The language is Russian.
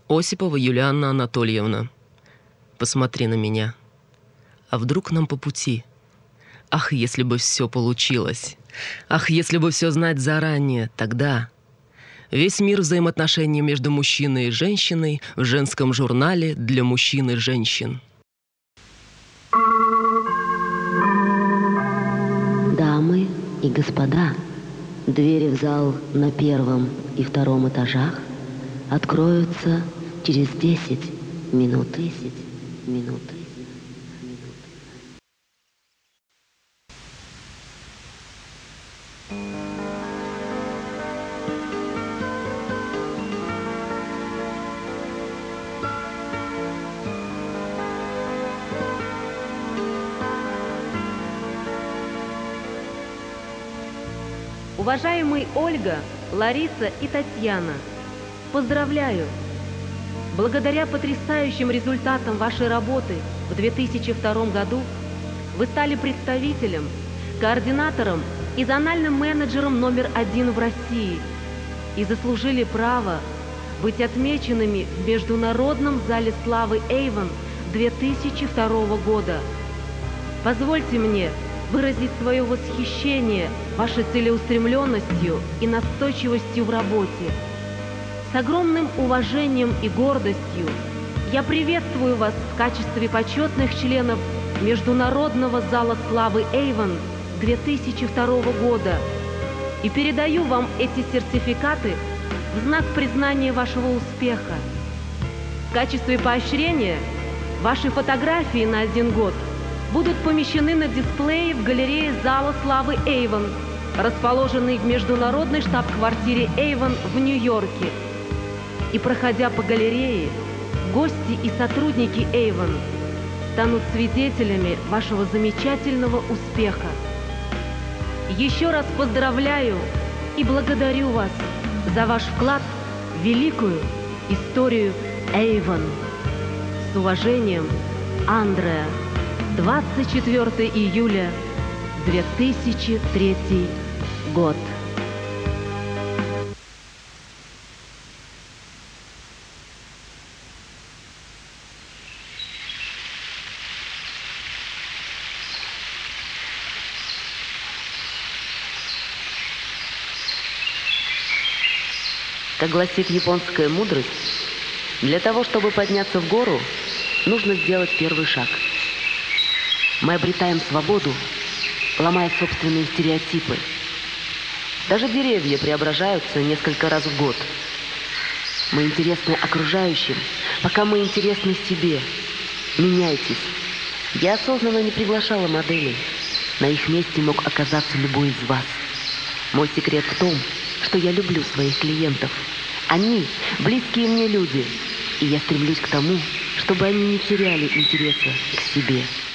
Осипова Юлианна Анатольевна, посмотри на меня. А вдруг нам по пути? Ах, если бы все получилось! Ах, если бы все знать заранее, тогда... Весь мир взаимоотношений между мужчиной и женщиной в женском журнале для мужчин и женщин. Дамы и господа, двери в зал на 1 и 2 этажах откроются через 10 минут. 10 минут. Уважаемые Ольга, Лариса и Татьяна, поздравляю! Благодаря потрясающим результатам вашей работы в 2002 году вы стали представителем, координатором и зональным менеджером №1 в России и заслужили право быть отмеченными в Международном зале славы Avon 2002 года. Позвольте мне выразить свое восхищение вашей целеустремленностью и настойчивостью в работе. С огромным уважением и гордостью я приветствую вас в качестве почетных членов Международного зала славы Avon 2002 года и передаю вам эти сертификаты в знак признания вашего успеха. В качестве поощрения ваши фотографии на 1 год будут помещены на дисплее в галерее зала славы Avon, расположенной в международной штаб-квартире Avon в Нью-Йорке. И проходя по галерее, гости и сотрудники Avon станут свидетелями вашего замечательного успеха. Еще раз поздравляю и благодарю вас за ваш вклад в великую историю Avon. С уважением, Андреа. 24 июля 2003 год. Как гласит японская мудрость, для того, чтобы подняться в гору, нужно сделать первый шаг. Мы обретаем свободу, ломая собственные стереотипы. Даже деревья преображаются несколько раз в год. Мы интересны окружающим, пока мы интересны себе. Меняйтесь. Я осознанно не приглашала моделей. На их месте мог оказаться любой из вас. Мой секрет в том, что я люблю своих клиентов. Они – близкие мне люди. И я стремлюсь к тому, чтобы они не теряли интереса к себе.